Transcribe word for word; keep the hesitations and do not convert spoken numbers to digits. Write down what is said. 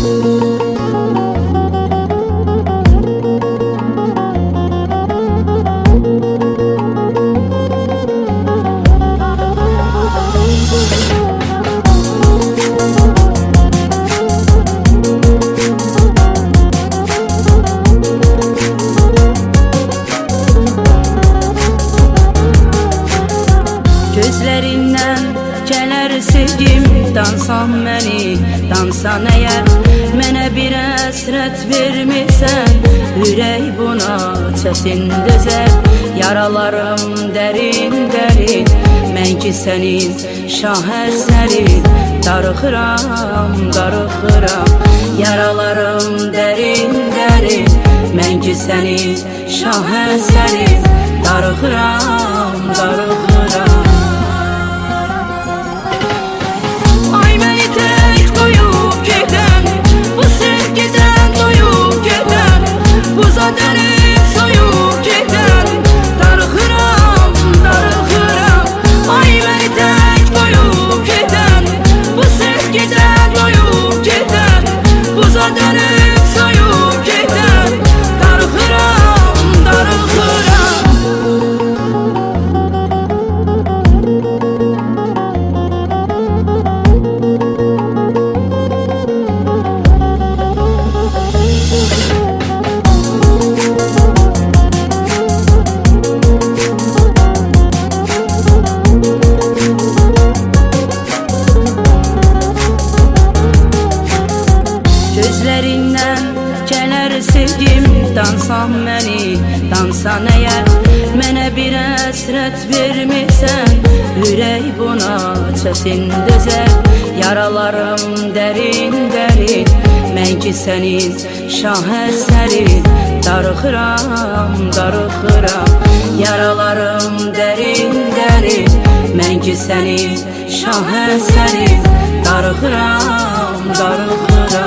Gözlərindən gələr sevgim, dansan məni, dansan əgər. Mənə bir əsrət vermirsən, ürək buna çətin dözər. Yaralarım dərin dərin, mən ki sənin şah əsərin. Darıxıram, darıxıram, yaralarım dərin dərin, mən ki sənin şah əsərin. Darıxıram, darıxıram. Gözlərindən gələr sevgim, dansan məni, dansan əgər. Mənə bir əsrət vermirsən, ürək buna çətin dözər. Yaralarım dərin dərin, mən ki sənin şah əsərin. Darıxıram, darıxıram, yaralarım dərin dərin, mən ki sənin şah əsərin. Darıxıram, darıxıram.